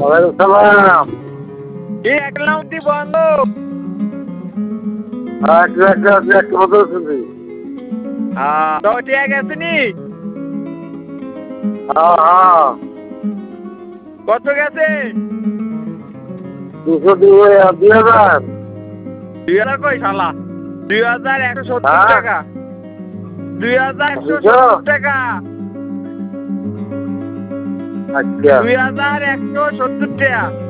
ওয়ালাইকুম সালাম। কি একলামতি বন্ধ? একটু মতো শুনছি। তো ঠিক আছে নি? হ্যাঁ। কত গেছে? 2,000। 2000 কই শালা? 2170 হ্যাঁ? টাকা। 2170 টাকা। আচ্ছা। 2170 টাকা।